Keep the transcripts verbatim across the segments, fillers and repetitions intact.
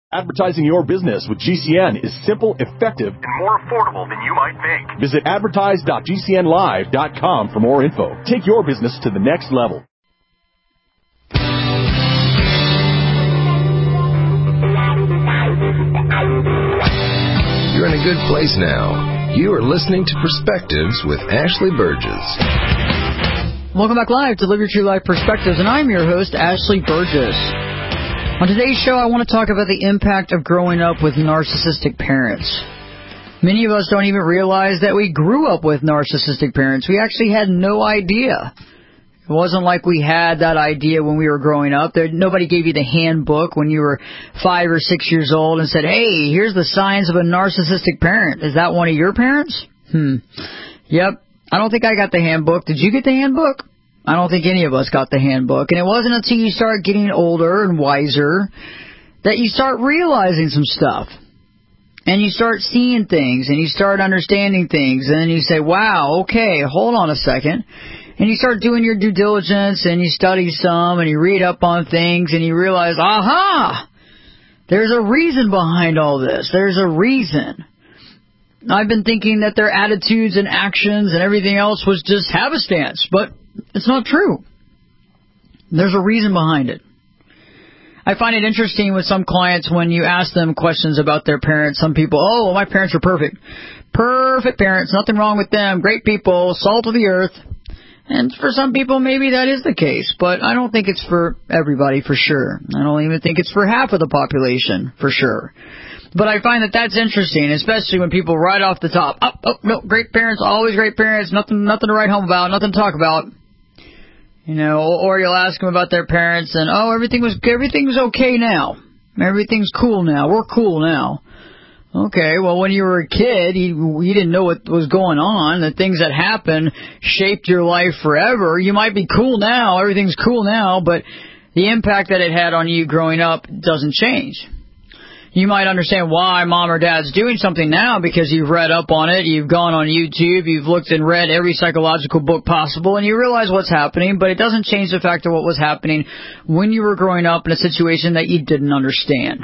Advertising your business with G C N is simple, effective, and more affordable than you might think. Visit advertise dot g c n live dot com for more info. Take your business to the next level. You're in a good place now. You are listening to Perspectives with Ashley Burgess. Welcome back live to Live Your True Life Perspectives, and I'm your host, Ashley Burgess. On today's show, I want to talk about the impact of growing up with narcissistic parents. Many of us don't even realize that we grew up with narcissistic parents. We actually had no idea. It wasn't like we had that idea when we were growing up. There, nobody gave you the handbook when you were five or six years old and said, hey, here's the signs of a narcissistic parent. Is that one of your parents? Hmm. Yep. I don't think I got the handbook. Did you get the handbook? I don't think any of us got the handbook. And it wasn't until you start getting older and wiser that you start realizing some stuff. And you start seeing things, and you start understanding things, and then you say, wow, okay, hold on a second. And you start doing your due diligence, and you study some, and you read up on things, and you realize, aha, there's a reason behind all this. There's a reason. I've been thinking that their attitudes and actions and everything else was just happenstance, but it's not true. There's a reason behind it. I find it interesting with some clients when you ask them questions about their parents. Some people, oh, well, my parents are perfect. Perfect parents, nothing wrong with them, great people, salt of the earth. And for some people, maybe that is the case, but I don't think it's for everybody for sure. I don't even think it's for half of the population for sure. But I find that that's interesting, especially when people right off the top, oh, oh no, great parents, always great parents, nothing, nothing to write home about, nothing to talk about. You know, or you'll ask them about their parents, and oh, everything was everything's okay now, everything's cool now, we're cool now. Okay, well, when you were a kid, you, you didn't know what was going on. The things that happened shaped your life forever. You might be cool now, everything's cool now, but the impact that it had on you growing up doesn't change. You might understand why mom or dad's doing something now because you've read up on it, you've gone on YouTube, you've looked and read every psychological book possible, and you realize what's happening, but it doesn't change the fact of what was happening when you were growing up in a situation that you didn't understand.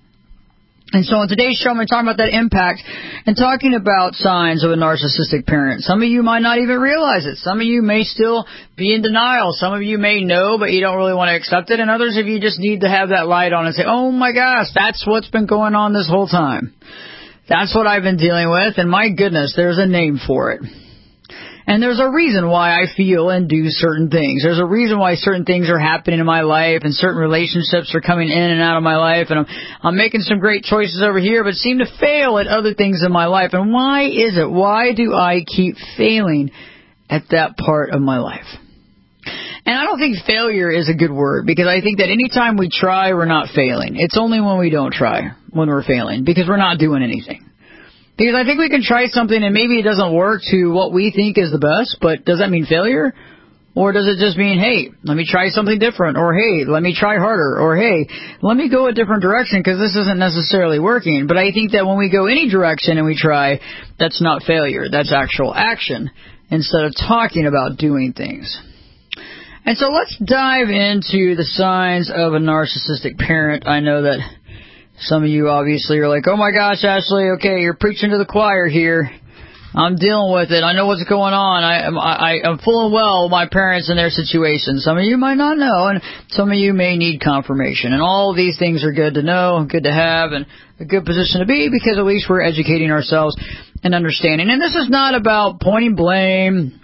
And so on today's show, I'm going to talk about that impact and talking about signs of a narcissistic parent. Some of you might not even realize it. Some of you may still be in denial. Some of you may know, but you don't really want to accept it. And others of you just need to have that light on and say, oh my gosh, that's what's been going on this whole time. That's what I've been dealing with. And my goodness, there's a name for it. And there's a reason why I feel and do certain things. There's a reason why certain things are happening in my life and certain relationships are coming in and out of my life. And I'm, I'm making some great choices over here, but seem to fail at other things in my life. And why is it? Why do I keep failing at that part of my life? And I don't think failure is a good word, because I think that anytime we try, we're not failing. It's only when we don't try when we're failing, because we're not doing anything. Because I think we can try something and maybe it doesn't work to what we think is the best, but does that mean failure? Or does it just mean, hey, let me try something different, or hey, let me try harder, or hey, let me go a different direction because this isn't necessarily working. But I think that when we go any direction and we try, that's not failure. That's actual action instead of talking about doing things. And so let's dive into the signs of a narcissistic parent. I know that some of you obviously are like, oh my gosh, Ashley, okay, you're preaching to the choir here. I'm dealing with it. I know what's going on. I, I, I'm full and well with my parents and their situation. Some of you might not know, and some of you may need confirmation. And all of these things are good to know, good to have, and a good position to be, because at least we're educating ourselves and understanding. And this is not about pointing blame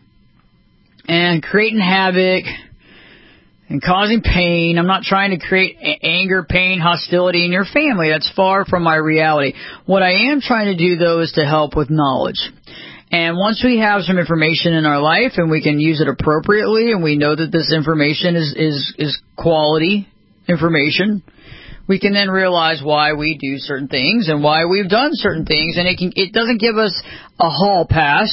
and creating havoc and causing pain. I'm not trying to create anger, pain, hostility in your family. That's far from my reality. What I am trying to do, though, is to help with knowledge. And once we have some information in our life and we can use it appropriately, and we know that this information is, is, is quality information, we can then realize why we do certain things and why we've done certain things. And it can, it doesn't give us a hall pass.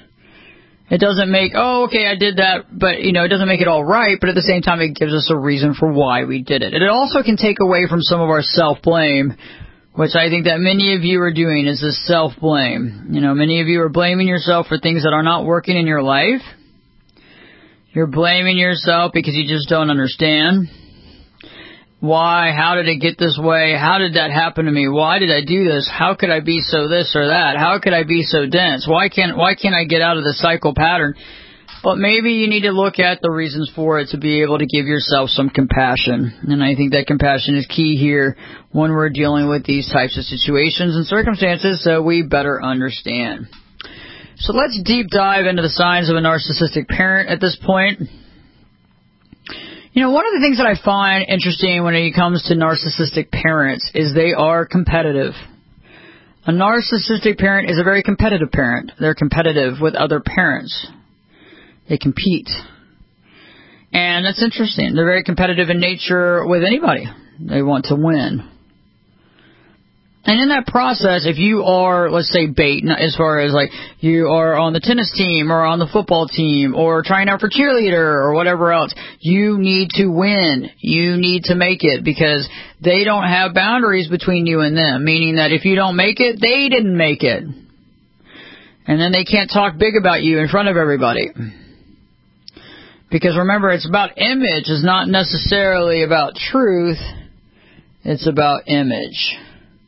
It doesn't make, oh, okay, I did that, but, you know, it doesn't make it all right, but at the same time, it gives us a reason for why we did it. And it also can take away from some of our self-blame, which I think that many of you are doing, is this self-blame. You know, many of you are blaming yourself for things that are not working in your life. You're blaming yourself because you just don't understand. Why? How did it get this way? How did that happen to me? Why did I do this? How could I be so this or that? How could I be so dense? Why can't why can't I get out of the cycle pattern? But maybe you need to look at the reasons for it to be able to give yourself some compassion. And I think that compassion is key here when we're dealing with these types of situations and circumstances, so we better understand. So let's deep dive into the signs of a narcissistic parent at this point. You know, one of the things that I find interesting when it comes to narcissistic parents is they are competitive. A narcissistic parent is a very competitive parent. They're competitive with other parents. They compete. And that's interesting. They're very competitive in nature with anybody. They want to win. And in that process, if you are, let's say, bait, as far as like you are on the tennis team or on the football team or trying out for cheerleader or whatever else, you need to win. You need to make it because they don't have boundaries between you and them, meaning that if you don't make it, they didn't make it. And then they can't talk big about you in front of everybody. Because remember, it's about image. It's not necessarily about truth. It's about image.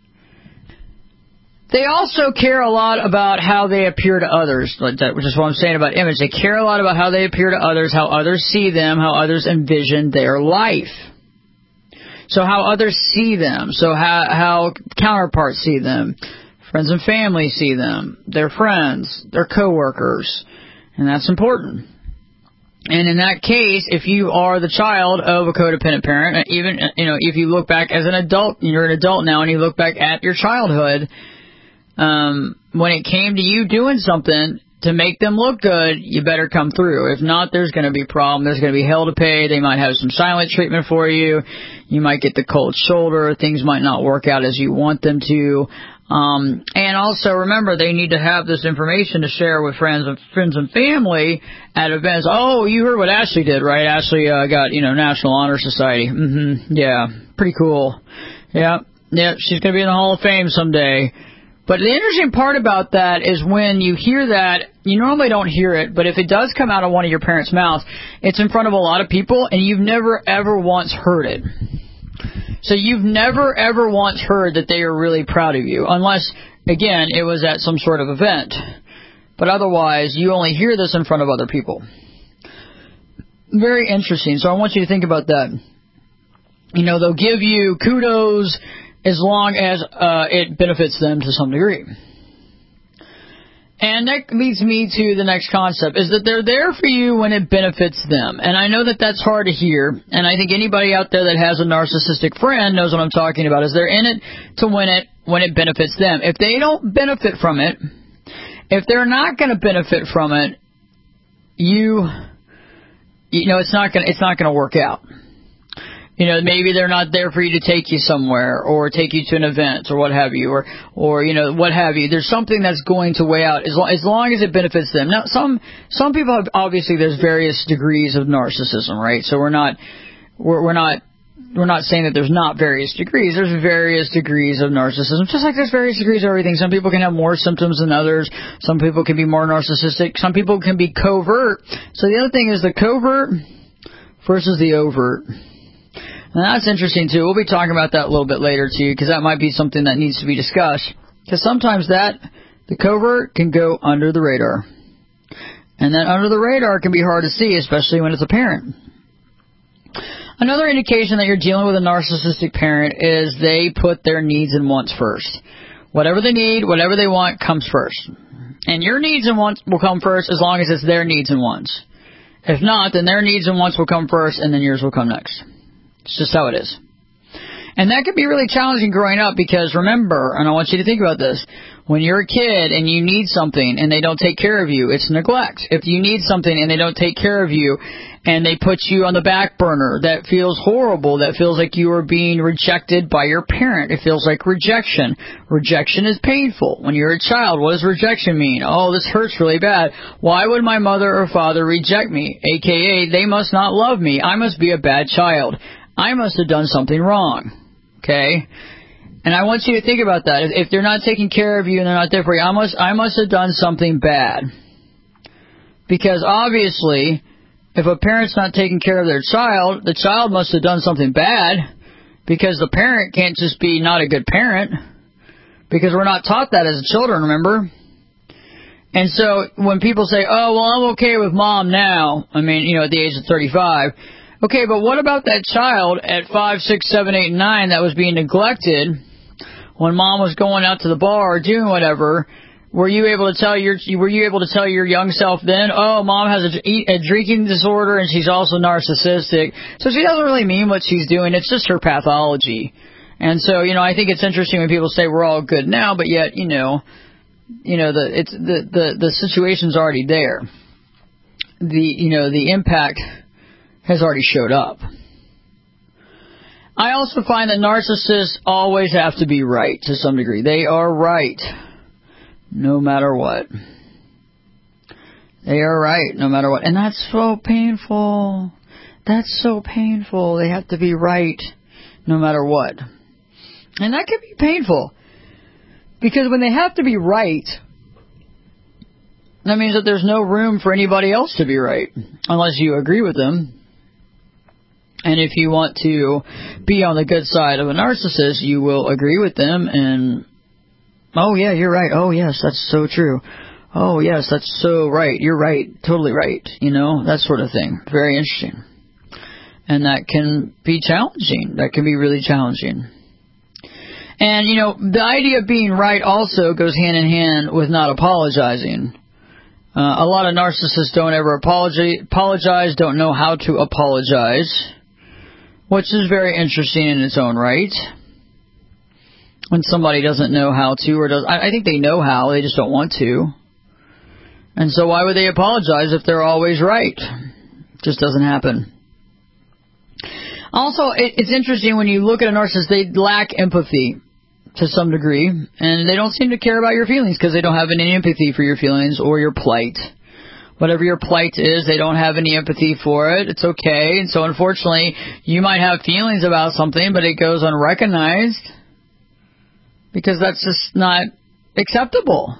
They also care a lot about how they appear to others, which is what I'm saying about image. They care a lot about how they appear to others, how others see them, how others envision their life. So how others see them, so how, how counterparts see them, friends and family see them, their friends, their coworkers, and that's important. And in that case, if you are the child of a codependent parent, even you know if you look back as an adult, you're an adult now, and you look back at your childhood. Um, when it came to you doing something to make them look good, you better come through. If not, there's going to be a problem. There's going to be hell to pay. They might have some silent treatment for you. You might get the cold shoulder. Things might not work out as you want them to. Um, and also remember, they need to have this information to share with friends and friends and family at events. Oh, you heard what Ashley did, right? Ashley uh, got, you know, National Honor Society. Mm-hmm. Yeah, pretty cool. Yeah, yeah, she's going to be in the Hall of Fame someday. But the interesting part about that is when you hear that, you normally don't hear it, but if it does come out of one of your parents' mouths, it's in front of a lot of people, and you've never, ever once heard it. So you've never, ever once heard that they are really proud of you, unless, again, it was at some sort of event. But otherwise, you only hear this in front of other people. Very interesting. So I want you to think about that. You know, they'll give you kudos as long as uh, it benefits them to some degree. And that leads me to the next concept, is that they're there for you when it benefits them. And I know that that's hard to hear, and I think anybody out there that has a narcissistic friend knows what I'm talking about, is they're in it to win it when it benefits them. If they don't benefit from it, if they're not going to benefit from it, you, you know, it's not going it's not going to work out. You know, maybe they're not there for you to take you somewhere or take you to an event or what have you, or, or you know, what have you. There's something that's going to weigh out as long, as long as it benefits them. Now, some some people have, obviously, there's various degrees of narcissism, right? So we're not we're, we're not we're not saying that there's not various degrees. There's various degrees of narcissism, just like there's various degrees of everything. Some people can have more symptoms than others. Some people can be more narcissistic. Some people can be covert. So the other thing is the covert versus the overt. And that's interesting, too. We'll be talking about that a little bit later, too, because that might be something that needs to be discussed. Because sometimes that, the covert, can go under the radar. And that under the radar can be hard to see, especially when it's a parent. Another indication that you're dealing with a narcissistic parent is they put their needs and wants first. Whatever they need, whatever they want, comes first. And your needs and wants will come first as long as it's their needs and wants. If not, then their needs and wants will come first, and then yours will come next. It's just how it is. And that can be really challenging growing up because, remember, and I want you to think about this, when you're a kid and you need something and they don't take care of you, it's neglect. If you need something and they don't take care of you and they put you on the back burner, that feels horrible. That feels like you are being rejected by your parent. It feels like rejection. Rejection is painful. When you're a child, what does rejection mean? Oh, this hurts really bad. Why would my mother or father reject me? A K A, they must not love me. I must be a bad child. I must have done something wrong, okay? And I want you to think about that. If they're not taking care of you and they're not there for you, I must, I must have done something bad. Because obviously, if a parent's not taking care of their child, the child must have done something bad. Because the parent can't just be not a good parent, because we're not taught that as children, remember? And so when people say, oh, well, I'm okay with mom now, I mean, you know, at the age of thirty-five, okay, but what about that child at five, six, seven, eight, nine that was being neglected when mom was going out to the bar or doing whatever? Were you able to tell your Were you able to tell your young self then, oh, mom has a, a drinking disorder and she's also narcissistic, so she doesn't really mean what she's doing, it's just her pathology. And so, you know, I think it's interesting when people say we're all good now, but yet, you know, you know, the it's the the, the situation's already there. The you know the impact has already showed up. I also find that narcissists always have to be right to some degree. They are right. No matter what. They are right no matter what. And that's so painful. That's so painful. They have to be right no matter what. And that can be painful. Because when they have to be right, that means that there's no room for anybody else to be right. Unless you agree with them. And if you want to be on the good side of a narcissist, you will agree with them and... Oh, yeah, you're right. Oh, yes, that's so true. Oh, yes, that's so right. You're right. Totally right. You know, that sort of thing. Very interesting. And that can be challenging. That can be really challenging. And, you know, the idea of being right also goes hand in hand with not apologizing. Uh, a lot of narcissists don't ever apologize, apologize, don't know how to apologize, which is very interesting in its own right. When somebody doesn't know how to, or does, I, I think they know how, they just don't want to. And so why would they apologize if they're always right? It just doesn't happen. Also, it, it's interesting when you look at a narcissist, they lack empathy to some degree, and they don't seem to care about your feelings because they don't have any empathy for your feelings or your plight. Whatever your plight is, they don't have any empathy for it. It's okay. And so unfortunately, you might have feelings about something, but it goes unrecognized. Because that's just not acceptable.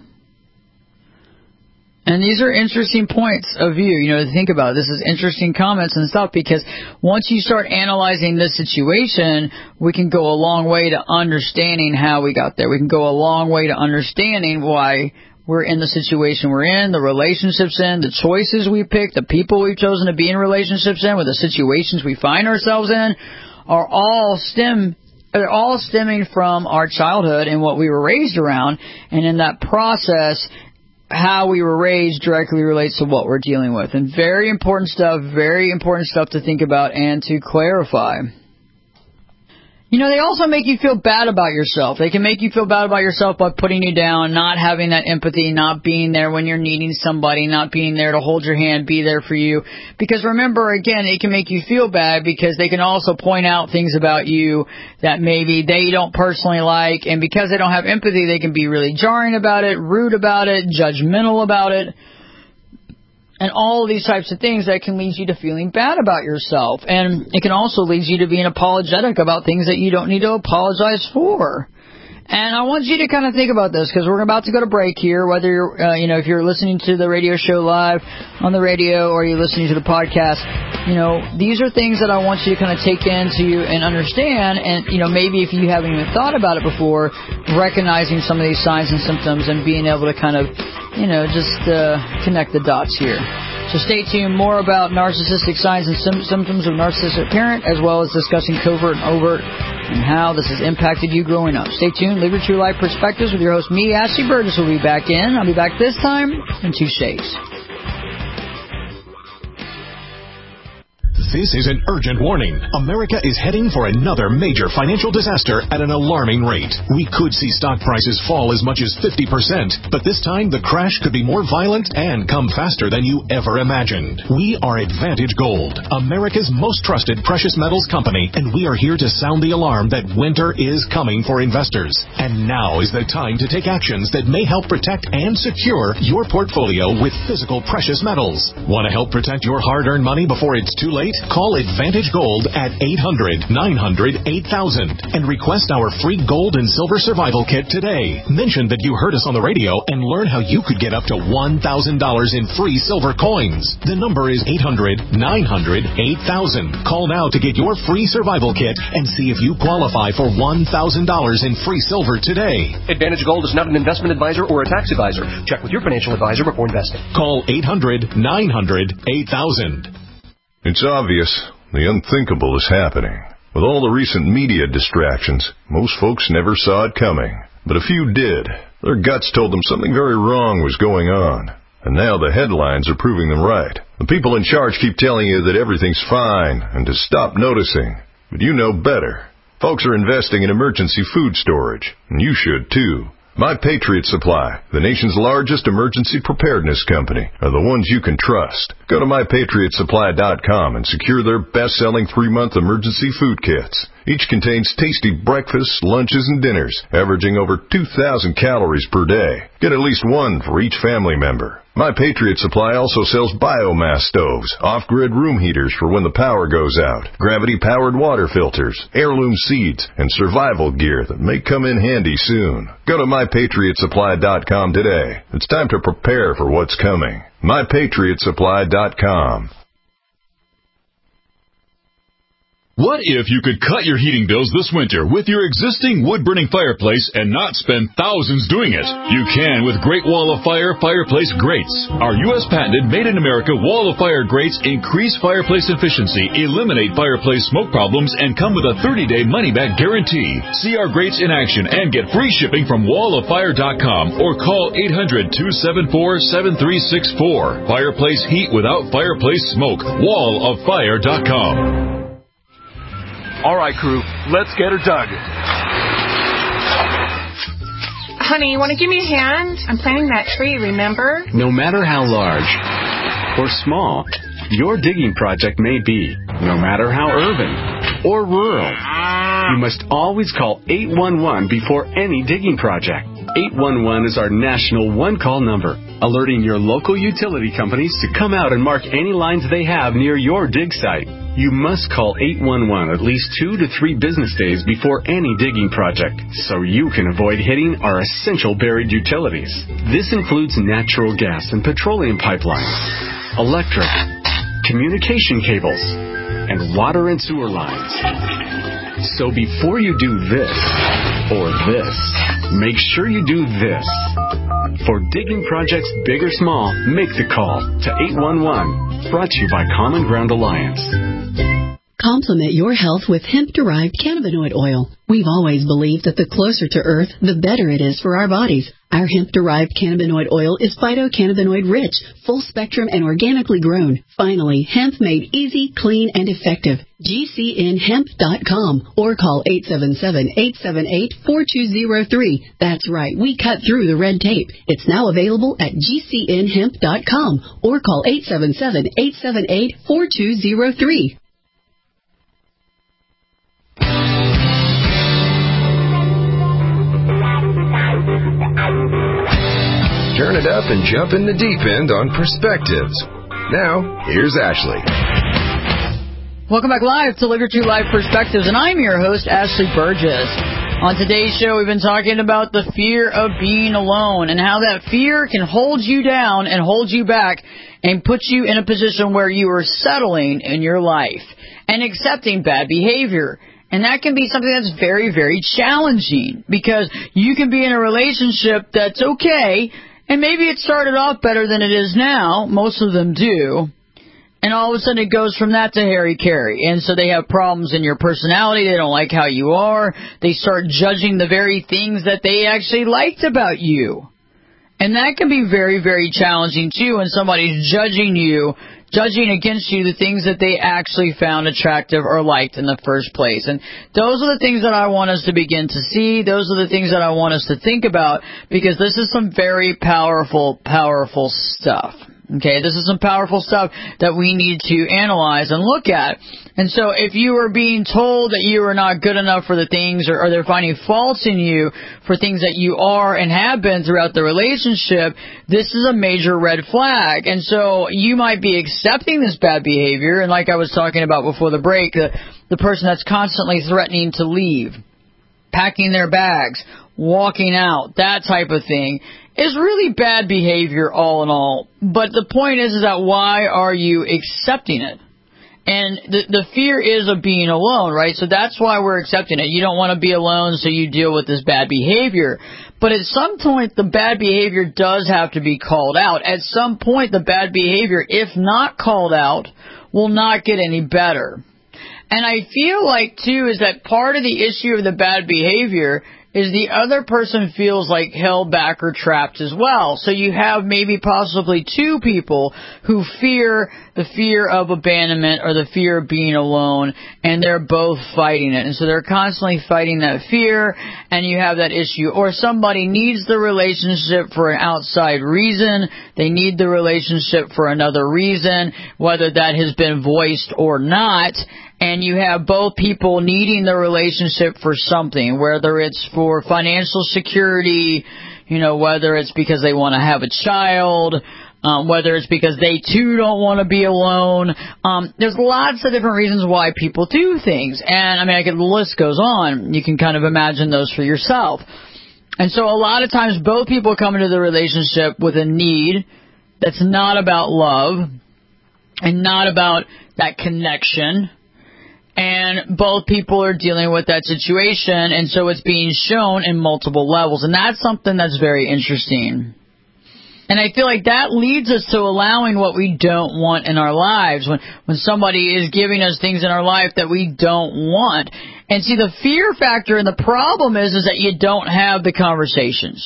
And these are interesting points of view, you know, to think about. This is interesting comments and stuff, because once you start analyzing this situation, we can go a long way to understanding how we got there. We can go a long way to understanding why we're in the situation we're in, the relationships in, the choices we pick, the people we've chosen to be in relationships in, with the situations we find ourselves in, are all stem They're all stemming from our childhood and what we were raised around. And in that process, how we were raised directly relates to what we're dealing with. And very important stuff, very important stuff to think about and to clarify. You know, they also make you feel bad about yourself. They can make you feel bad about yourself by putting you down, not having that empathy, not being there when you're needing somebody, not being there to hold your hand, be there for you. Because remember, again, it can make you feel bad because they can also point out things about you that maybe they don't personally like. And because they don't have empathy, they can be really jarring about it, rude about it, judgmental about it. And all of these types of things that can lead you to feeling bad about yourself. And it can also lead you to being apologetic about things that you don't need to apologize for. And I want you to kind of think about this, because we're about to go to break here, whether you're, uh, you know, if you're listening to the radio show live on the radio or you're listening to the podcast. You know, these are things that I want you to kind of take into and understand. And, you know, maybe if you haven't even thought about it before, recognizing some of these signs and symptoms and being able to kind of, you know, just uh, connect the dots here. So stay tuned. More about narcissistic signs and sim- symptoms of narcissistic parent, as well as discussing covert and overt and how this has impacted you growing up. Stay tuned. Live Your True Life Perspectives with your host, me, Ashley Burgess, will be back in. I'll be back this time in two shades. This is an urgent warning. America is heading for another major financial disaster at an alarming rate. We could see stock prices fall as much as fifty percent, but this time the crash could be more violent and come faster than you ever imagined. We are Advantage Gold, America's most trusted precious metals company, and we are here to sound the alarm that winter is coming for investors. And now is the time to take actions that may help protect and secure your portfolio with physical precious metals. Want to help protect your hard-earned money before it's too late? Call Advantage Gold at eight hundred, nine hundred, eight thousand and request our free gold and silver survival kit today. Mention that you heard us on the radio and learn how you could get up to one thousand dollars in free silver coins. The number is eight hundred, nine hundred, eight thousand. Call now to get your free survival kit and see if you qualify for one thousand dollars in free silver today. Advantage Gold is not an investment advisor or a tax advisor. Check with your financial advisor before investing. Call eight hundred, nine hundred, eight thousand. It's obvious the unthinkable is happening. With all the recent media distractions, most folks never saw it coming. But a few did. Their guts told them something very wrong was going on. And now the headlines are proving them right. The people in charge keep telling you that everything's fine and to stop noticing. But you know better. Folks are investing in emergency food storage, and you should too. My Patriot Supply, the nation's largest emergency preparedness company, are the ones you can trust. Go to my patriot supply dot com and secure their best-selling three-month emergency food kits. Each contains tasty breakfasts, lunches, and dinners, averaging over two thousand calories per day. Get at least one for each family member. My Patriot Supply also sells biomass stoves, off-grid room heaters for when the power goes out, gravity-powered water filters, heirloom seeds, and survival gear that may come in handy soon. Go to my patriot supply dot com today. It's time to prepare for what's coming. my patriot supply dot com. What if you could cut your heating bills this winter with your existing wood-burning fireplace and not spend thousands doing it? You can with Great Wall of Fire Fireplace Grates. Our U S patented made-in-America Wall of Fire grates increase fireplace efficiency, eliminate fireplace smoke problems, and come with a thirty-day money-back guarantee. See our grates in action and get free shipping from wall of fire dot com or call eight hundred, two seven four, seven three six four. Fireplace heat without fireplace smoke. wall of fire dot com. All right, crew, let's get her dug. Honey, you want to give me a hand? I'm planting that tree, remember? No matter how large or small your digging project may be, no matter how urban or rural, you must always call eight one one before any digging project. eight one one is our national one-call number, alerting your local utility companies to come out and mark any lines they have near your dig site. You must call eight one one at least two to three business days before any digging project, so you can avoid hitting our essential buried utilities. This includes natural gas and petroleum pipelines, electric, communication cables, and water and sewer lines. So before you do this or this, make sure you do this. For digging projects big or small, make the call to eight one one. Brought to you by Common Ground Alliance. Complement your health with hemp-derived cannabinoid oil. We've always believed that the closer to Earth, the better it is for our bodies. Our hemp-derived cannabinoid oil is phytocannabinoid-rich, full-spectrum, and organically grown. Finally, hemp made easy, clean, and effective. G C N hemp dot com or call eight seven seven, eight seven eight, four two zero three. That's right, we cut through the red tape. It's now available at G C N hemp dot com or call eight seven seven, eight seven eight, four two zero three. Turn it up and jump in the deep end on Perspectives. Now, here's Ashley. Welcome back live to Live Your True Life Perspectives, and I'm your host, Ashley Burgess. On today's show, we've been talking about the fear of being alone and how that fear can hold you down and hold you back and put you in a position where you are settling in your life and accepting bad behavior. And that can be something that's very, very challenging because you can be in a relationship that's okay, and maybe it started off better than it is now. Most of them do. And all of a sudden it goes from that to Harry-Carry. And so they have problems in your personality. They don't like how you are. They start judging the very things that they actually liked about you. And that can be very, very challenging, too, when somebody's judging you, judging against you the things that they actually found attractive or liked in the first place. And those are the things that I want us to begin to see. Those are the things that I want us to think about, because this is some very powerful, powerful stuff. Okay, this is some powerful stuff that we need to analyze and look at. And so if you are being told that you are not good enough for the things, or, or they're finding faults in you for things that you are and have been throughout the relationship, this is a major red flag. And so you might be accepting this bad behavior, and like I was talking about before the break, the, the person that's constantly threatening to leave, packing their bags, walking out, that type of thing, is really bad behavior all in all. But the point is, is that why are you accepting it? And the, the fear is of being alone, right? So that's why we're accepting it. You don't want to be alone, so you deal with this bad behavior. But at some point, the bad behavior does have to be called out. At some point, the bad behavior, if not called out, will not get any better. And I feel like, too, is that part of the issue of the bad behavior is the other person feels like held back or trapped as well. So you have maybe possibly two people who fear the fear of abandonment or the fear of being alone, and they're both fighting it. And so they're constantly fighting that fear, and you have that issue. Or somebody needs the relationship for an outside reason. They need the relationship for another reason, whether that has been voiced or not. And you have both people needing the relationship for something, whether it's for financial security, you know, whether it's because they want to have a child, um, whether it's because they too don't want to be alone. Um, there's lots of different reasons why people do things. And I mean, I could, the list goes on. You can kind of imagine those for yourself. And so a lot of times both people come into the relationship with a need that's not about love and not about that connection. And both people are dealing with that situation, and so it's being shown in multiple levels. And that's something that's very interesting. And I feel like that leads us to allowing what we don't want in our lives, when, when somebody is giving us things in our life that we don't want. And see, the fear factor and the problem is, is that you don't have the conversations.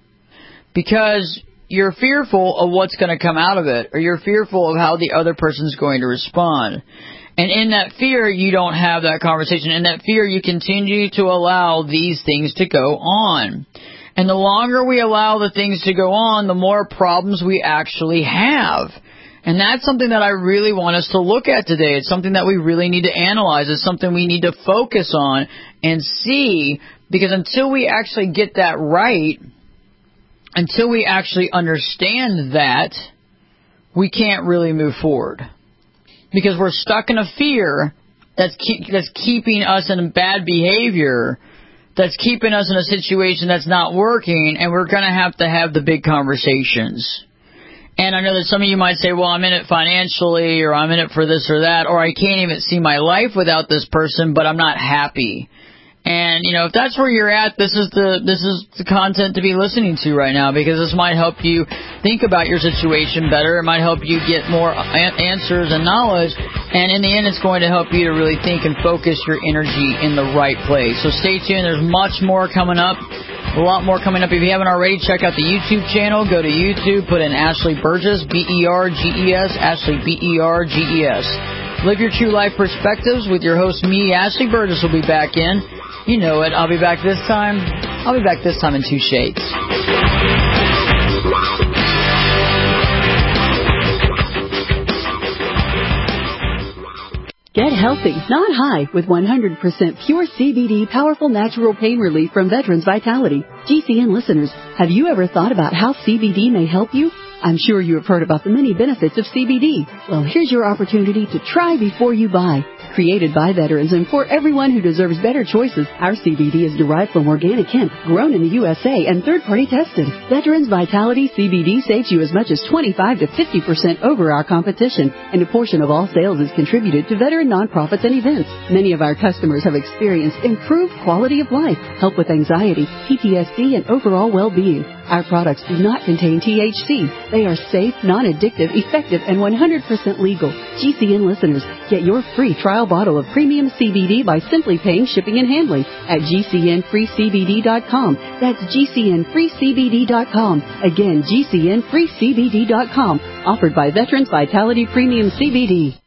Because you're fearful of what's going to come out of it, or you're fearful of how the other person's going to respond. And in that fear, you don't have that conversation. In that fear, you continue to allow these things to go on. And the longer we allow the things to go on, the more problems we actually have. And that's something that I really want us to look at today. It's something that we really need to analyze. It's something we need to focus on and see, because until we actually get that right, until we actually understand that, we can't really move forward. Because we're stuck in a fear that's keep, that's keeping us in bad behavior, that's keeping us in a situation that's not working, and we're going to have to have the big conversations. And I know that some of you might say, well, I'm in it financially, or I'm in it for this or that, or I can't even see my life without this person, but I'm not happy. And, you know, if that's where you're at, this is the this is the content to be listening to right now, because this might help you think about your situation better. It might help you get more a- answers and knowledge. And in the end, it's going to help you to really think and focus your energy in the right place. So stay tuned. There's much more coming up. A lot more coming up. If you haven't already, check out the YouTube channel. Go to YouTube, put in Ashley Burgess, B E R G E S, Ashley, B E R G E S. Live Your True Life Perspectives with your host, me, Ashley Burgess, will be back in. You know it. I'll be back this time. I'll be back this time in two shades. Get healthy, not high, with one hundred percent pure C B D powerful natural pain relief from Veterans Vitality. G C N listeners, have you ever thought about how C B D may help you? I'm sure you have heard about the many benefits of C B D. Well, here's your opportunity to try before you buy. Created by veterans and for everyone who deserves better choices, our C B D is derived from organic hemp, grown in the U S A and third-party tested. Veterans Vitality C B D saves you as much as twenty-five to fifty percent over our competition, and a portion of all sales is contributed to veteran nonprofits and events. Many of our customers have experienced improved quality of life, help with anxiety, P T S D, and overall well-being. Our products do not contain T H C. They are safe, non-addictive, effective, and one hundred percent legal. G C N listeners, get your free trial bottle of premium C B D by simply paying shipping and handling at G C N free C B D dot com. That's G C N free C B D dot com. Again, G C N free C B D dot com. Offered by Veterans Vitality Premium C B D.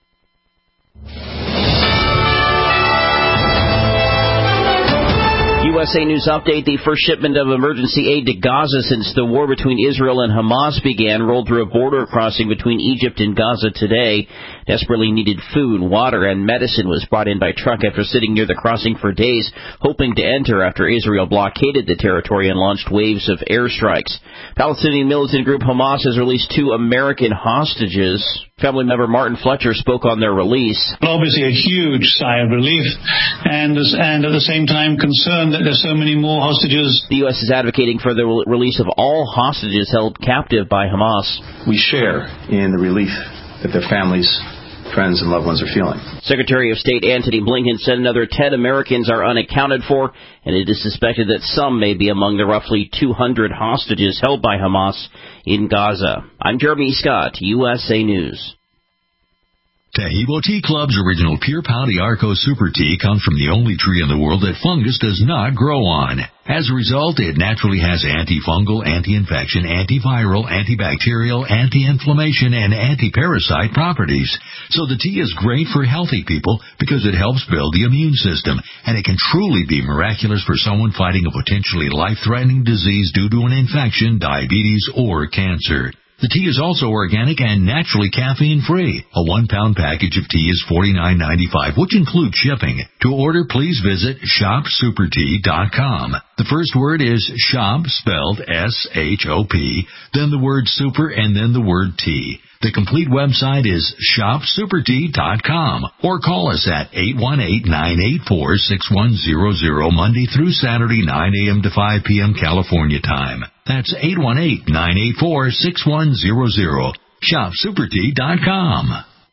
U U S A News Update. The first shipment of emergency aid to Gaza since the war between Israel and Hamas began rolled through a border crossing between Egypt and Gaza today. Desperately needed food, water, and medicine was brought in by truck after sitting near the crossing for days, hoping to enter after Israel blockaded the territory and launched waves of airstrikes. Palestinian militant group Hamas has released two American hostages. Family member Martin Fletcher spoke on their release. Obviously a huge sigh of relief, and, and at the same time concerned that there's so many more hostages. The U S is advocating for the release of all hostages held captive by Hamas. We share in the relief that their families, friends, and loved ones are feeling. Secretary of State Antony Blinken said another ten Americans are unaccounted for, and it is suspected that some may be among the roughly two hundred hostages held by Hamas in Gaza. I'm Jeremy Scott, U S A News. Tahibo Tea Club's original Pure Pau Arco Super Tea comes from the only tree in the world that fungus does not grow on. As a result, it naturally has antifungal, anti-infection, antiviral, antibacterial, anti-inflammation, and anti-parasite properties. So the tea is great for healthy people because it helps build the immune system, and it can truly be miraculous for someone fighting a potentially life-threatening disease due to an infection, diabetes, or cancer. The tea is also organic and naturally caffeine-free. A one-pound package of tea is forty-nine ninety-five, which includes shipping. To order, please visit shop super tea dot com. The first word is shop, spelled S H O P, then the word super, and then the word tea. The complete website is shop super tea dot com, or call us at eight one eight, nine eight four, six one zero zero Monday through Saturday, nine a.m. to five p.m. California time. That's eight one eight, nine eight four, six one zero zero. shop super tea dot com.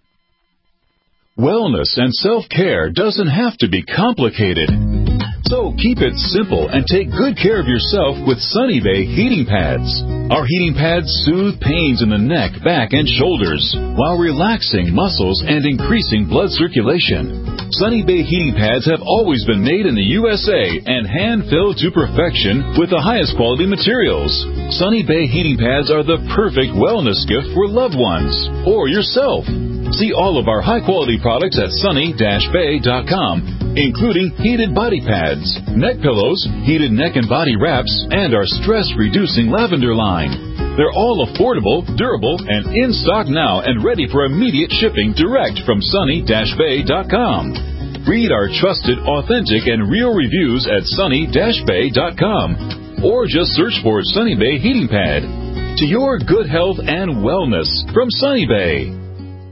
Wellness and self-care doesn't have to be complicated. So keep it simple and take good care of yourself with Sunny Bay heating pads. Our heating pads soothe pains in the neck, back, and shoulders while relaxing muscles and increasing blood circulation. Sunny Bay heating pads have always been made in the U S A and hand-filled to perfection with the highest quality materials. Sunny Bay heating pads are the perfect wellness gift for loved ones or yourself. See all of our high-quality products at sunny dash bay dot com, including heated body pads, neck pillows, heated neck and body wraps, and our stress-reducing lavender line. They're all affordable, durable, and in stock now and ready for immediate shipping direct from sunny dash bay dot com. Read our trusted, authentic, and real reviews at sunny dash bay dot com, or just search for Sunny Bay Heating Pad. To your good health and wellness from Sunny Bay.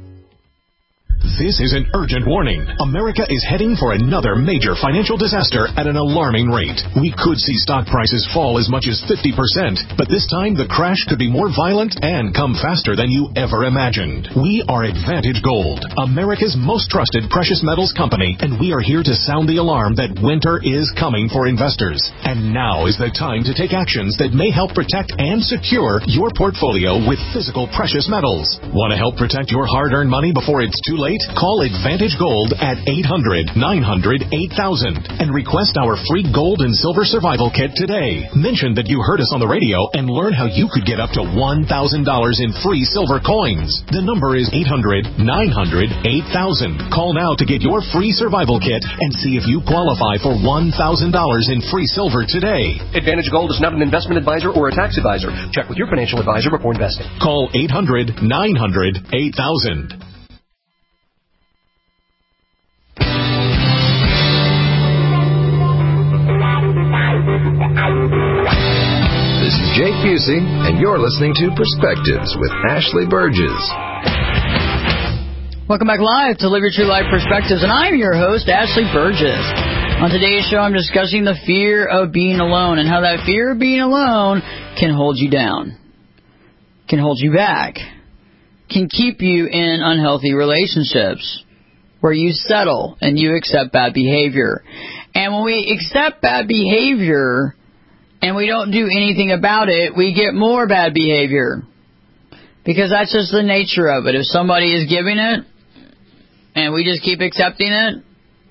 This is an urgent warning. America is heading for another major financial disaster at an alarming rate. We could see stock prices fall as much as fifty percent, but this time the crash could be more violent and come faster than you ever imagined. We are Advantage Gold, America's most trusted precious metals company, and we are here to sound the alarm that winter is coming for investors. And now is the time to take actions that may help protect and secure your portfolio with physical precious metals. Want to help protect your hard-earned money before it's too late? Call Advantage Gold at eight hundred, nine hundred, eight thousand and request our free gold and silver survival kit today. Mention that you heard us on the radio and learn how you could get up to one thousand dollars in free silver coins. The number is eight hundred, nine hundred, eight thousand. Call now to get your free survival kit and see if you qualify for one thousand dollars in free silver today. Advantage Gold is not an investment advisor or a tax advisor. Check with your financial advisor before investing. Call eight hundred, nine hundred, eight thousand. This is Jake Busey, and you're listening to Perspectives with Ashley Burgess. Welcome back live to Live Your True Life Perspectives, and I'm your host, Ashley Burgess. On today's show, I'm discussing the fear of being alone and how that fear of being alone can hold you down, can hold you back, can keep you in unhealthy relationships where you settle and you accept bad behavior. And when we accept bad behavior and we don't do anything about it, we get more bad behavior. Because that's just the nature of it. If somebody is giving it and we just keep accepting it,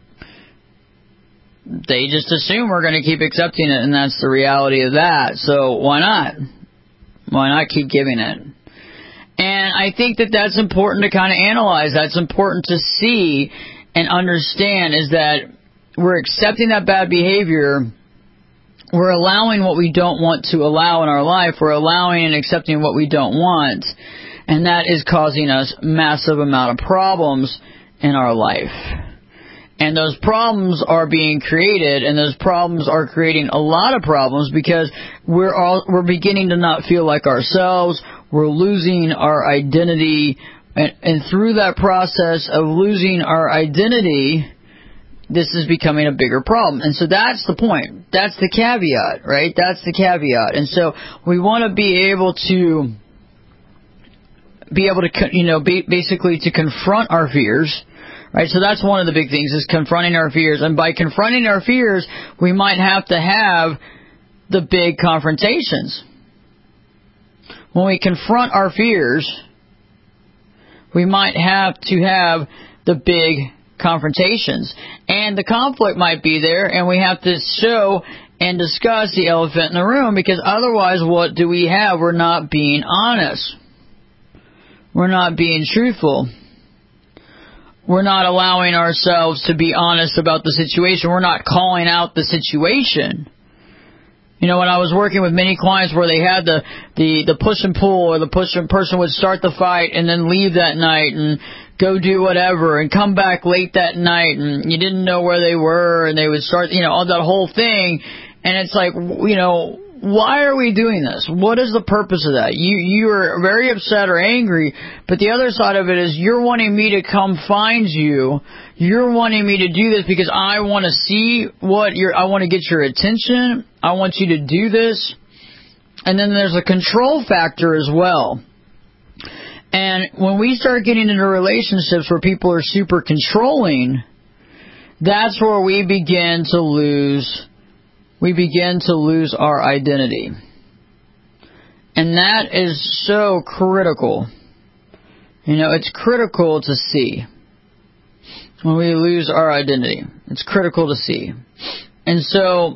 they just assume we're going to keep accepting it, and that's the reality of that. So why not? Why not keep giving it? And I think that that's important to kind of analyze. That's important to see and understand, is that we're accepting that bad behavior we're allowing what we don't want to allow in our life. We're allowing and accepting what we don't want. And that is causing us massive amount of problems in our life. And those problems are being created, and those problems are creating a lot of problems because we're all, we're beginning to not feel like ourselves. We're losing our identity. And, and through that process of losing our identity, this is becoming a bigger problem. And so that's the point. That's the caveat, right? That's the caveat. And so we want to be able to be able to, you know, be, basically to confront our fears, right? So that's one of the big things, is confronting our fears. And by confronting our fears, we might have to have the big confrontations. When we confront our fears, we might have to have the big confrontations. And the conflict might be there, and we have to show and discuss the elephant in the room, because otherwise what do we have? We're not being honest. We're not being truthful. We're not allowing ourselves to be honest about the situation. We're not calling out the situation. You know, when I was working with many clients where they had the, the, the push and pull, or the push and person would start the fight and then leave that night and go do whatever and come back late that night, and you didn't know where they were, and they would start, you know, all that whole thing. And it's like, you know, why are we doing this? What is the purpose of that? You you are very upset or angry, but the other side of it is you're wanting me to come find you. You're wanting me to do this because I want to see what you're, I want to get your attention. I want you to do this. And then there's a control factor as well. And when we start getting into relationships where people are super controlling, that's where we begin to lose we begin to lose our identity. And that is so critical. You know, it's critical to see when we lose our identity. It's critical to see. And so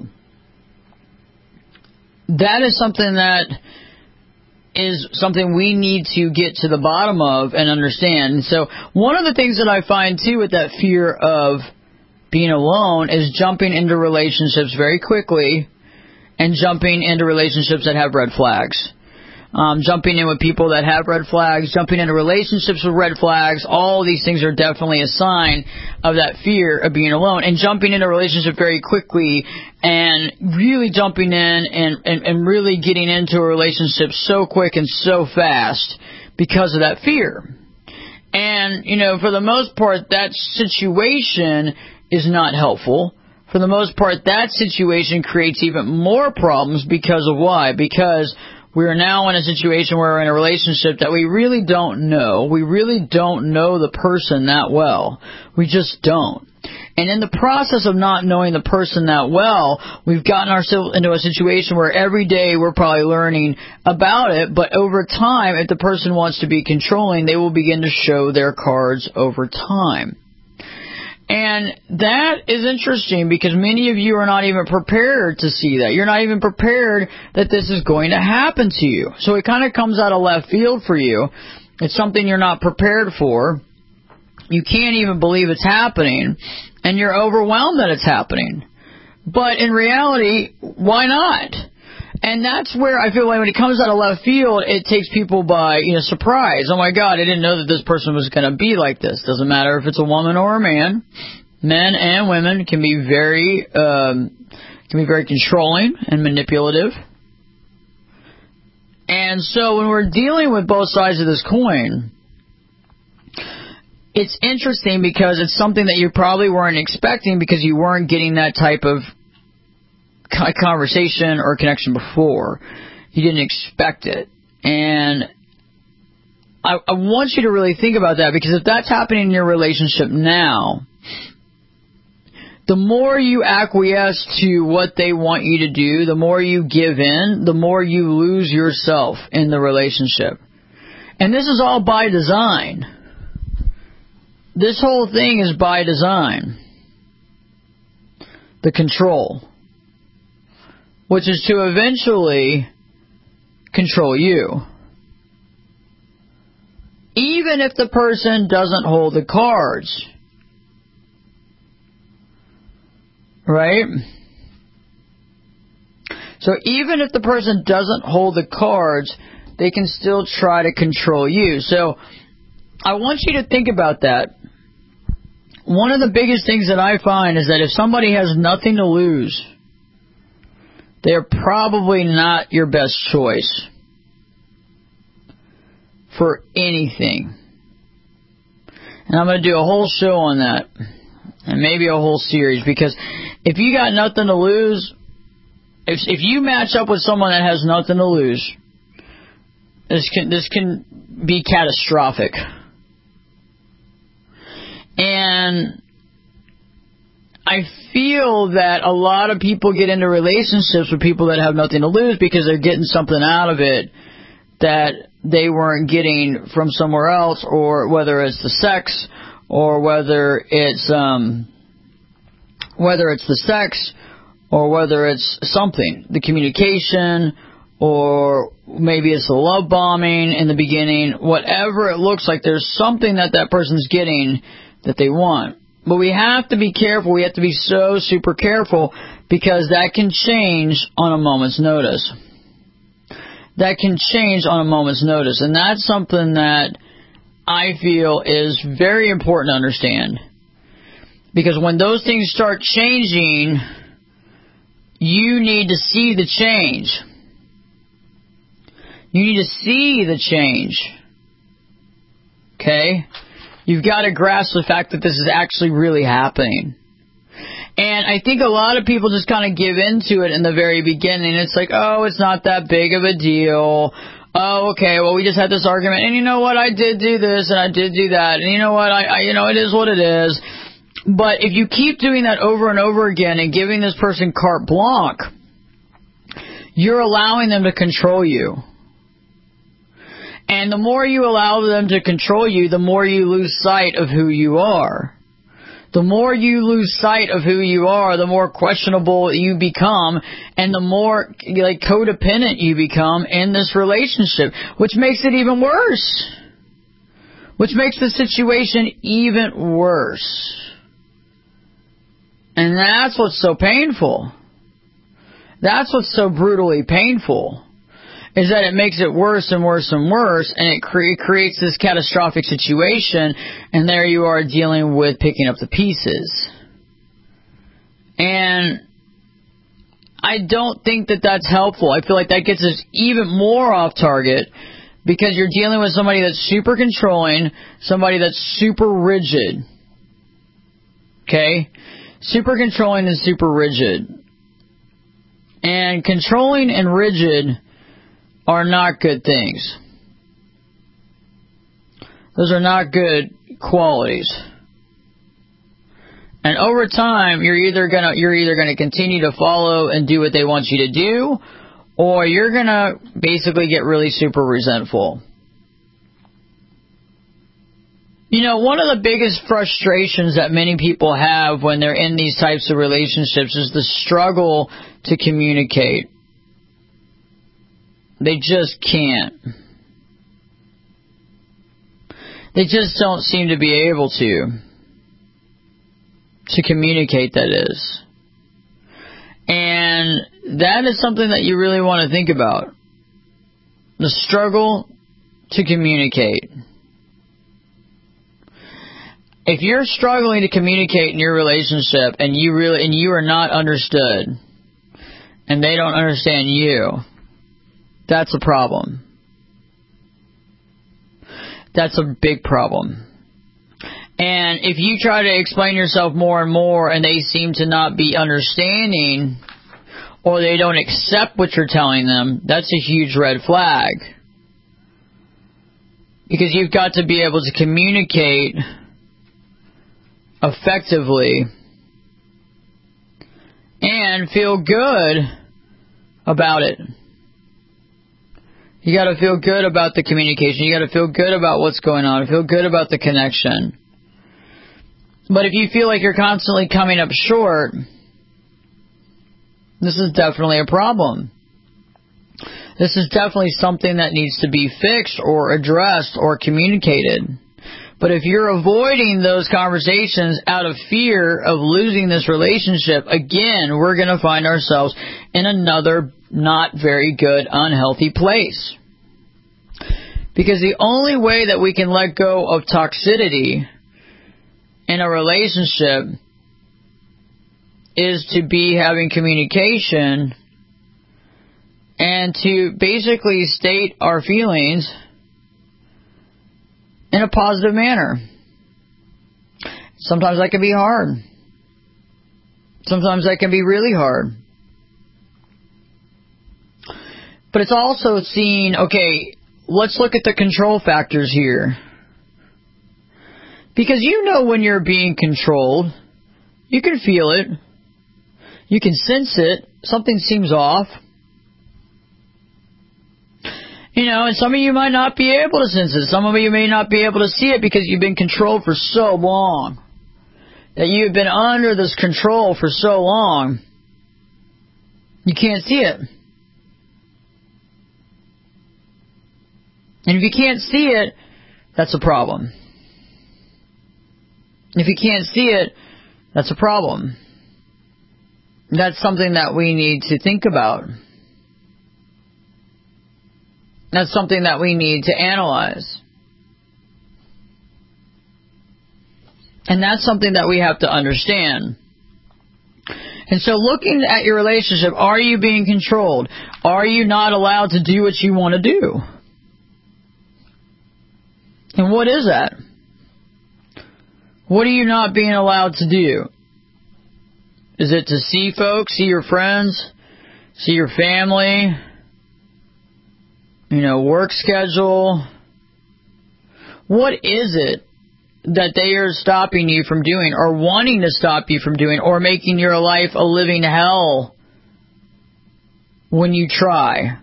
that is something that is something we need to get to the bottom of and understand. And so one of the things that I find too with that fear of being alone is jumping into relationships very quickly, and jumping into relationships that have red flags. Um, jumping in with people that have red flags, jumping into relationships with red flags, all of these things are definitely a sign of that fear of being alone. And jumping into a relationship very quickly and really jumping in and, and, and really getting into a relationship so quick and so fast because of that fear. And, you know, for the most part, that situation is not helpful. For the most part, that situation creates even more problems because of why? Because we are now in a situation where we're in a relationship that we really don't know. We really don't know the person that well. We just don't. And in the process of not knowing the person that well, we've gotten ourselves into a situation where every day we're probably learning about it, but over time, if the person wants to be controlling, they will begin to show their cards over time. And that is interesting because many of you are not even prepared to see that. You're not even prepared that this is going to happen to you. So it kind of comes out of left field for you. It's something you're not prepared for. You can't even believe it's happening, and you're overwhelmed that it's happening. But in reality, why not? And that's where I feel like when it comes out of left field, it takes people by, you know, surprise. Oh my God, I didn't know that this person was going to be like this. Doesn't matter if it's a woman or a man. Men and women can be very, um, can be very controlling and manipulative. And so when we're dealing with both sides of this coin, it's interesting because it's something that you probably weren't expecting because you weren't getting that type of conversation or connection before. You didn't expect it. And I, I want you to really think about that, because if that's happening in your relationship now, the more you acquiesce to what they want you to do, the more you give in, the more you lose yourself in the relationship. And this is all by design. This whole thing is by design. The control, which is to eventually control you. Even if the person doesn't hold the cards. Right? So even if the person doesn't hold the cards, they can still try to control you. So I want you to think about that. One of the biggest things that I find is that if somebody has nothing to lose, they're probably not your best choice for anything. And I'm going to do a whole show on that, and maybe a whole series, because if you got nothing to lose, if if you match up with someone that has nothing to lose, this can this can be catastrophic. And I feel that a lot of people get into relationships with people that have nothing to lose because they're getting something out of it that they weren't getting from somewhere else, or whether it's the sex, or whether it's um, whether it's the sex, or whether it's something, the communication, or maybe it's the love bombing in the beginning. Whatever it looks like, there's something that that person's getting that they want. But we have to be careful. We have to be so super careful, because that can change on a moment's notice. That can change on a moment's notice. And that's something that I feel is very important to understand. Because when those things start changing, you need to see the change. You need to see the change. Okay? You've got to grasp the fact that this is actually really happening. And I think a lot of people just kind of give into it in the very beginning. It's like, oh, it's not that big of a deal. Oh, okay, well, we just had this argument. And you know what? I did do this and I did do that. And you know what? I, I you know, it is what it is. But if you keep doing that over and over again and giving this person carte blanche, you're allowing them to control you. And the more you allow them to control you, the more you lose sight of who you are. The more you lose sight of who you are, the more questionable you become, and the more like codependent you become in this relationship, which makes it even worse. Which makes the situation even worse. And that's what's so painful. That's what's so brutally painful. Is that it makes it worse and worse and worse, and it cre- creates this catastrophic situation, and there you are dealing with picking up the pieces. And I don't think that that's helpful. I feel like that gets us even more off target, because you're dealing with somebody that's super controlling, somebody that's super rigid. Okay? Super controlling and super rigid. And controlling and rigid are not good things. Those are not good qualities. And over time, you're either gonna you're either gonna continue to follow and do what they want you to do, or you're gonna basically get really super resentful. You know, one of the biggest frustrations that many people have when they're in these types of relationships is the struggle to communicate. They just can't. They just don't seem to be able to. To communicate, that is. And that is something that you really want to think about. The struggle to communicate. If you're struggling to communicate in your relationship and you really and you are not understood, and they don't understand you, that's a problem. That's a big problem. And if you try to explain yourself more and more and they seem to not be understanding, or they don't accept what you're telling them, that's a huge red flag. Because you've got to be able to communicate effectively and feel good about it. You got to feel good about the communication. You got to feel good about what's going on. Feel good about the connection. But if you feel like you're constantly coming up short, this is definitely a problem. This is definitely something that needs to be fixed or addressed or communicated. But if you're avoiding those conversations out of fear of losing this relationship, again, we're going to find ourselves in another not very good, unhealthy place. Because the only way that we can let go of toxicity in a relationship is to be having communication and to basically state our feelings in a positive manner. Sometimes that can be hard. Sometimes that can be really hard. But it's also seeing, okay, let's look at the control factors here. Because you know when you're being controlled. You can feel it. You can sense it. Something seems off. You know, and some of you might not be able to sense it. Some of you may not be able to see it because you've been controlled for so long. That you've been under this control for so long. You can't see it. And if you can't see it, that's a problem. If you can't see it, that's a problem. That's something that we need to think about. That's something that we need to analyze. And that's something that we have to understand. And so looking at your relationship, are you being controlled? Are you not allowed to do what you want to do? And what is that? What are you not being allowed to do? Is it to see folks, see your friends, see your family, you know, work schedule? What is it that they are stopping you from doing or wanting to stop you from doing or making your life a living hell when you try?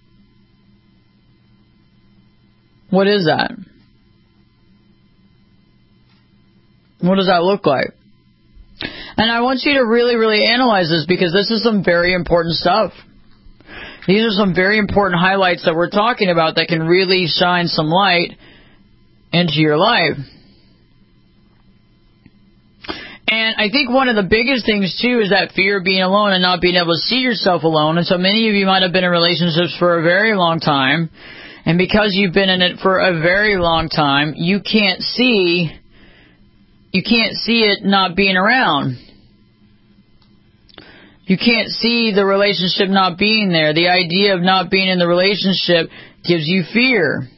What is that? What does that look like? And I want you to really, really analyze this because this is some very important stuff. These are some very important highlights that we're talking about that can really shine some light into your life. And I think one of the biggest things, too, is that fear of being alone and not being able to see yourself alone. And so many of you might have been in relationships for a very long time. And because you've been in it for a very long time, you can't see... You can't see it not being around. You can't see the relationship not being there. The idea of not being in the relationship gives you fear.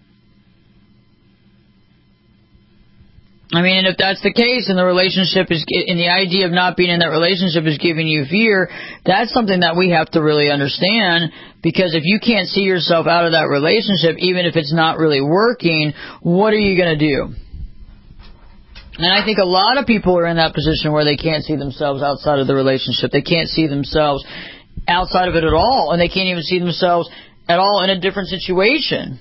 I mean, and if that's the case and the relationship is, and the idea of not being in that relationship is giving you fear, that's something that we have to really understand, because if you can't see yourself out of that relationship, even if it's not really working, what are you going to do? And I think a lot of people are in that position where they can't see themselves outside of the relationship. They can't see themselves outside of it at all. And they can't even see themselves at all in a different situation.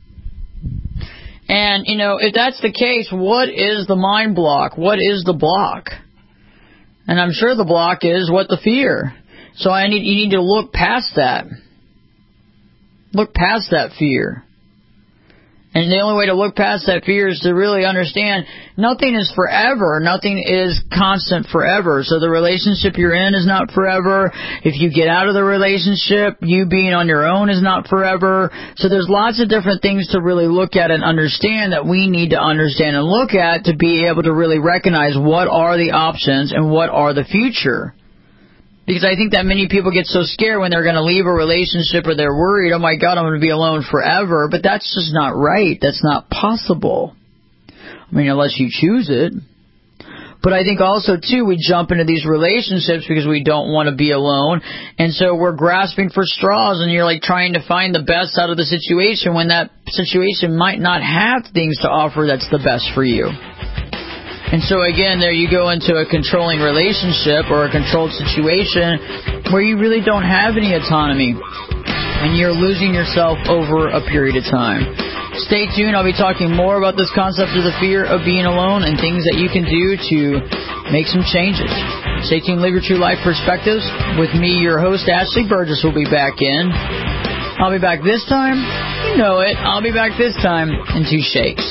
And, you know, if that's the case, what is the mind block? What is the block? And I'm sure the block is what? The fear. So I need you need to look past that. Look past that fear. And the only way to look past that fear is to really understand nothing is forever. Nothing is constant forever. So the relationship you're in is not forever. If you get out of the relationship, you being on your own is not forever. So there's lots of different things to really look at and understand that we need to understand and look at to be able to really recognize what are the options and what are the future. Because I think that many people get so scared when they're going to leave a relationship or they're worried, oh my God, I'm going to be alone forever. But that's just not right. That's not possible. I mean, unless you choose it. But I think also, too, we jump into these relationships because we don't want to be alone. And so we're grasping for straws and you're like trying to find the best out of the situation when that situation might not have things to offer that's the best for you. And so again, there you go into a controlling relationship or a controlled situation where you really don't have any autonomy and you're losing yourself over a period of time. Stay tuned. I'll be talking more about this concept of the fear of being alone and things that you can do to make some changes. Stay tuned. Live Your True Life Perspectives. With me, your host, Ashley Burgess, will be back in. I'll be back this time. You know it. I'll be back this time in two shakes.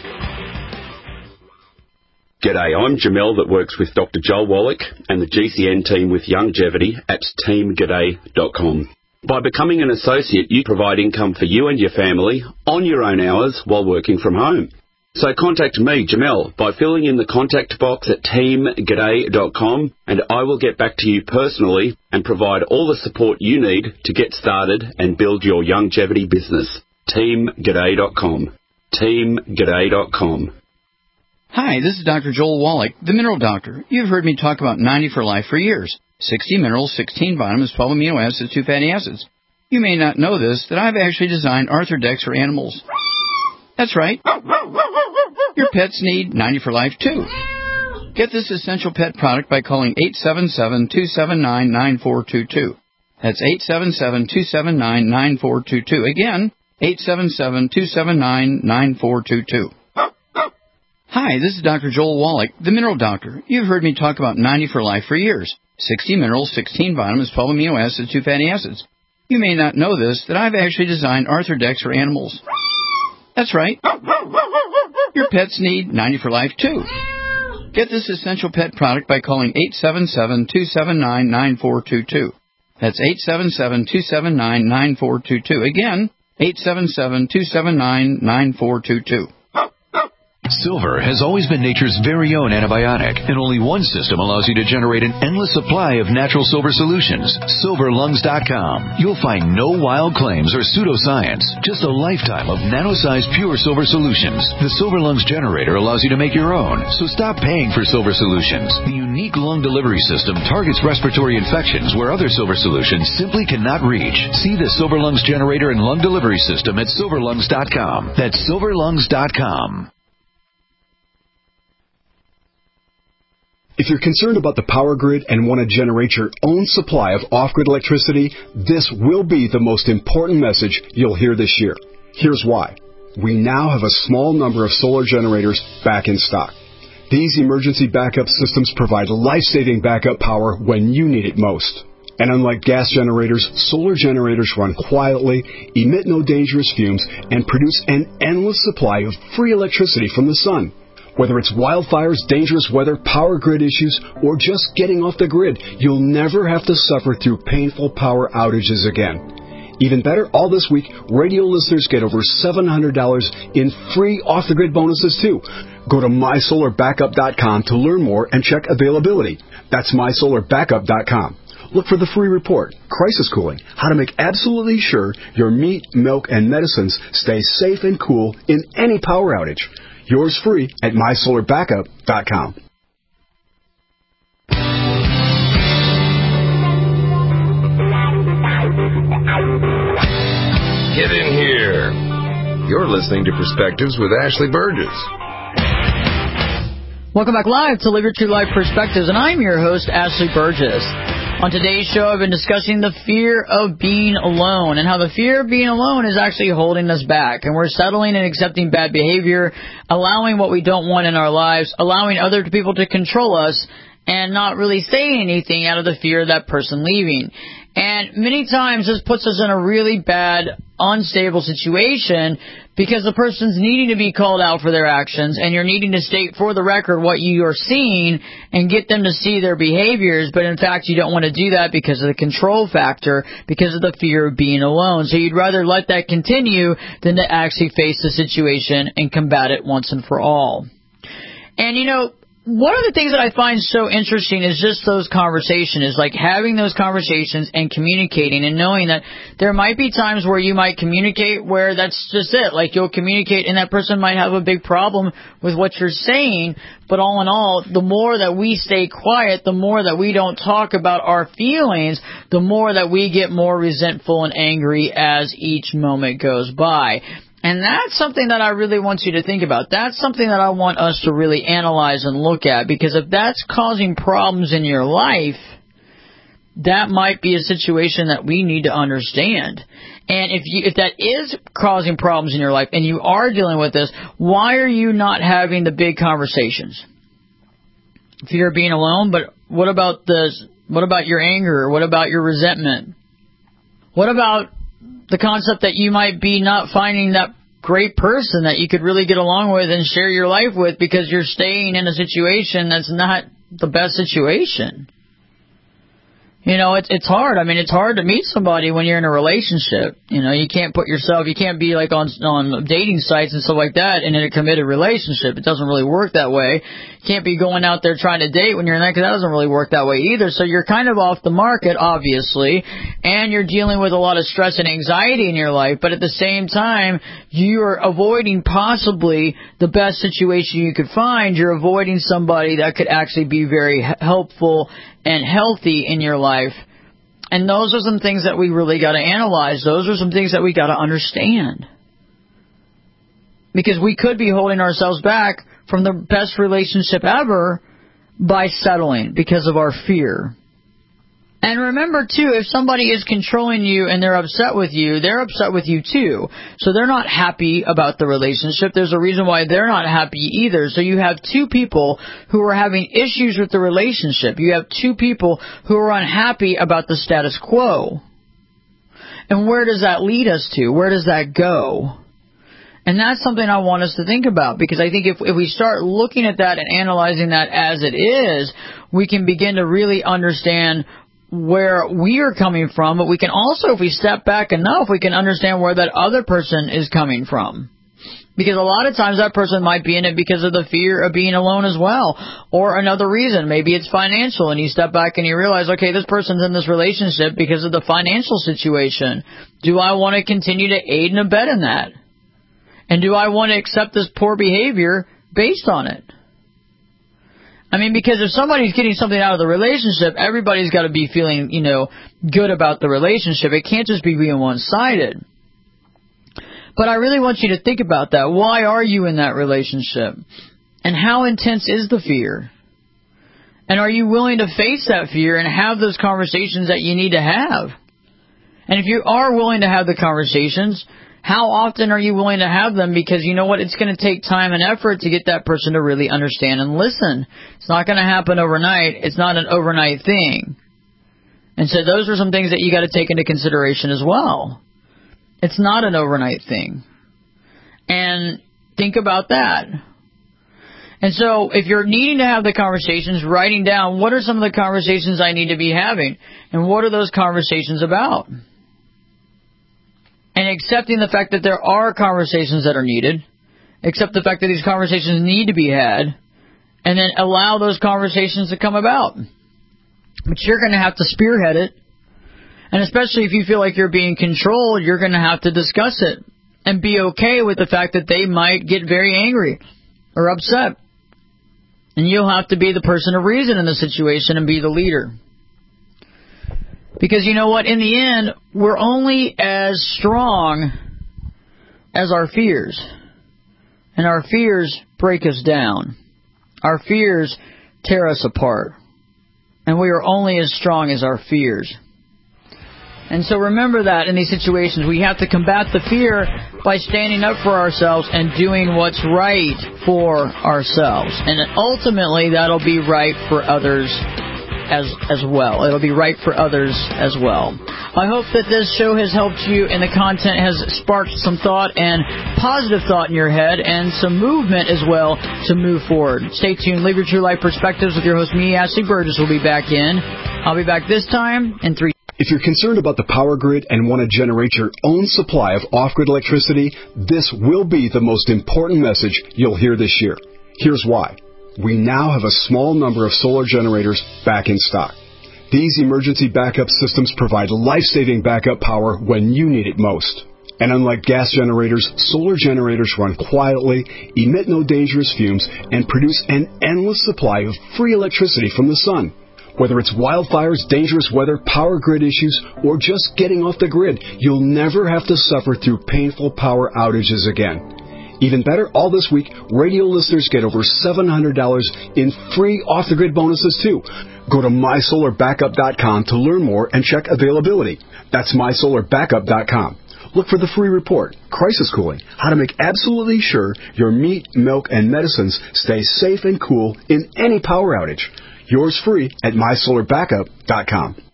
G'day, I'm Jamel that works with Doctor Joel Wallach and the G C N team with Longevity at team g'day dot com. By becoming an associate, you provide income for you and your family on your own hours while working from home. So contact me, Jamel, by filling in the contact box at team g'day dot com, and I will get back to you personally and provide all the support you need to get started and build your longevity business. team g'day dot com. team g'day dot com. Hi, this is Doctor Joel Wallach, the Mineral Doctor. You've heard me talk about ninety for Life for years. sixty minerals, sixteen vitamins, twelve amino acids, two fatty acids. You may not know this, that I've actually designed Arthrodex for animals. That's right. Your pets need ninety for Life, too. Get this essential pet product by calling eight seven seven, two seven nine, nine four two two. That's eight seven seven, two seven nine, nine four two two. Again, eight seven seven, two seven nine, nine four two two. Hi, this is Doctor Joel Wallach, the Mineral Doctor. You've heard me talk about ninety for Life for years. sixty minerals, sixteen vitamins, twelve amino acids, two fatty acids. You may not know this, that I've actually designed Arthrodex for animals. That's right. Your pets need ninety for Life, too. Get this essential pet product by calling eight seven seven, two seven nine, nine four two two. That's eight seven seven, two seven nine, nine four two two. Again, eight seven seven, two seven nine, nine four two two. Silver has always been nature's very own antibiotic, and only one system allows you to generate an endless supply of natural silver solutions. silver lungs dot com. You'll find no wild claims or pseudoscience, just a lifetime of nano-sized pure silver solutions. The Silver Lungs generator allows you to make your own, so stop paying for silver solutions. The unique lung delivery system targets respiratory infections where other silver solutions simply cannot reach. See the Silver Lungs generator and lung delivery system at silver lungs dot com. That's silver lungs dot com. If you're concerned about the power grid and want to generate your own supply of off-grid electricity, this will be the most important message you'll hear this year. Here's why. We now have a small number of solar generators back in stock. These emergency backup systems provide life-saving backup power when you need it most. And unlike gas generators, solar generators run quietly, emit no dangerous fumes, and produce an endless supply of free electricity from the sun. Whether it's wildfires, dangerous weather, power grid issues, or just getting off the grid, you'll never have to suffer through painful power outages again. Even better, all this week, radio listeners get over seven hundred dollars in free off-the-grid bonuses, too. Go to my solar backup dot com to learn more and check availability. That's my solar backup dot com. Look for the free report, Crisis Cooling, how to make absolutely sure your meat, milk, and medicines stay safe and cool in any power outage. Yours free at my solar backup dot com. Get in here. You're listening to Perspectives with Ashley Burgess. Welcome back live to Live Your True Life Perspectives, and I'm your host, Ashley Burgess. On today's show, I've been discussing the fear of being alone and how the fear of being alone is actually holding us back. And we're settling and accepting bad behavior, allowing what we don't want in our lives, allowing other people to control us, and not really saying anything out of the fear of that person leaving. And many times this puts us in a really bad, unstable situation because the person's needing to be called out for their actions, and you're needing to state for the record what you are seeing and get them to see their behaviors, but in fact you don't want to do that because of the control factor, because of the fear of being alone. So you'd rather let that continue than to actually face the situation and combat it once and for all. And you know, one of the things that I find so interesting is just those conversations, is like having those conversations and communicating and knowing that there might be times where you might communicate where that's just it. Like you'll communicate and that person might have a big problem with what you're saying. But all in all, the more that we stay quiet, the more that we don't talk about our feelings, the more that we get more resentful and angry as each moment goes by. And that's something that I really want you to think about. That's something that I want us to really analyze and look at, because if that's causing problems in your life, that might be a situation that we need to understand. And if you, if that is causing problems in your life and you are dealing with this, why are you not having the big conversations? Fear of being alone, but what about this? What about your anger? What about your resentment? What about the concept that you might be not finding that great person that you could really get along with and share your life with because you're staying in a situation that's not the best situation? You know, it's it's hard. I mean, it's hard to meet somebody when you're in a relationship. You know, you can't put yourself, you can't be like on on dating sites and stuff like that and in a committed relationship. It doesn't really work that way. You can't be going out there trying to date when you're in that, because that doesn't really work that way either. So you're kind of off the market, obviously, and you're dealing with a lot of stress and anxiety in your life. But at the same time, you're avoiding possibly the best situation you could find. You're avoiding somebody that could actually be very helpful and healthy in your life. And those are some things that we really got to analyze. Those are some things that we got to understand. Because we could be holding ourselves back from the best relationship ever by settling because of our fear. And remember, too, if somebody is controlling you and they're upset with you, they're upset with you, too. So they're not happy about the relationship. There's a reason why they're not happy either. So you have two people who are having issues with the relationship. You have two people who are unhappy about the status quo. And where does that lead us to? Where does that go? And that's something I want us to think about, because I think if, if we start looking at that and analyzing that as it is, we can begin to really understand where we are coming from, but we can also, if we step back enough, we can understand where that other person is coming from. Because a lot of times that person might be in it because of the fear of being alone as well, or another reason. Maybe it's financial, and you step back and you realize, okay, this person's in this relationship because of the financial situation. Do I want to continue to aid and abet in that? And do I want to accept this poor behavior based on it? I mean, because if somebody's getting something out of the relationship, everybody's got to be feeling, you know, good about the relationship. It can't just be being one-sided. But I really want you to think about that. Why are you in that relationship? And how intense is the fear? And are you willing to face that fear and have those conversations that you need to have? And if you are willing to have the conversations, how often are you willing to have them? Because you know what? It's going to take time and effort to get that person to really understand and listen. It's not going to happen overnight. It's not an overnight thing. And so those are some things that you got to take into consideration as well. It's not an overnight thing. And think about that. And so if you're needing to have the conversations, writing down what are some of the conversations I need to be having, and what are those conversations about? And accepting the fact that there are conversations that are needed, accept the fact that these conversations need to be had, and then allow those conversations to come about. But you're going to have to spearhead it. And especially if you feel like you're being controlled, you're going to have to discuss it and be okay with the fact that they might get very angry or upset. And you'll have to be the person of reason in the situation and be the leader. Because you know what? In the end, we're only as strong as our fears. And our fears break us down. Our fears tear us apart. And we are only as strong as our fears. And so remember that in these situations, we have to combat the fear by standing up for ourselves and doing what's right for ourselves. And ultimately, that'll be right for others as as well. It'll be right for others as well. I hope that this show has helped you and the content has sparked some thought and positive thought in your head and some movement as well to move forward. Stay tuned. Live your true life perspectives with your host, me, Ashley Burgess, will be back in. I'll be back this time in three. If you're concerned about the power grid and want to generate your own supply of off-grid electricity, this will be the most important message you'll hear this year. Here's why. We now have a small number of solar generators back in stock. These emergency backup systems provide life-saving backup power when you need it most. And unlike gas generators, solar generators run quietly, emit no dangerous fumes, and produce an endless supply of free electricity from the sun. Whether it's wildfires, dangerous weather, power grid issues, or just getting off the grid, you'll never have to suffer through painful power outages again. Even better, all this week, radio listeners get over seven hundred dollars in free off-the-grid bonuses, too. Go to my solar backup dot com to learn more and check availability. That's my solar backup dot com. Look for the free report, Crisis Cooling, how to make absolutely sure your meat, milk, and medicines stay safe and cool in any power outage. Yours free at my solar backup dot com.